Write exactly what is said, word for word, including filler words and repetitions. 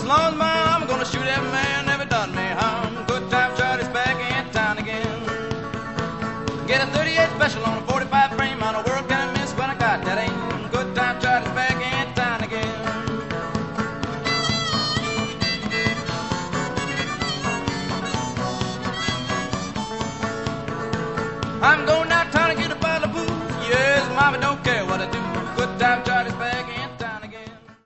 as long as my arm, I'm gonna shoot every man never done me harm. Good time Charlie's back in town again. Get a thirty-eight special on a forty-five frame. On a world can I miss when I got that aim. Good time Charlie's back in town again. I'm going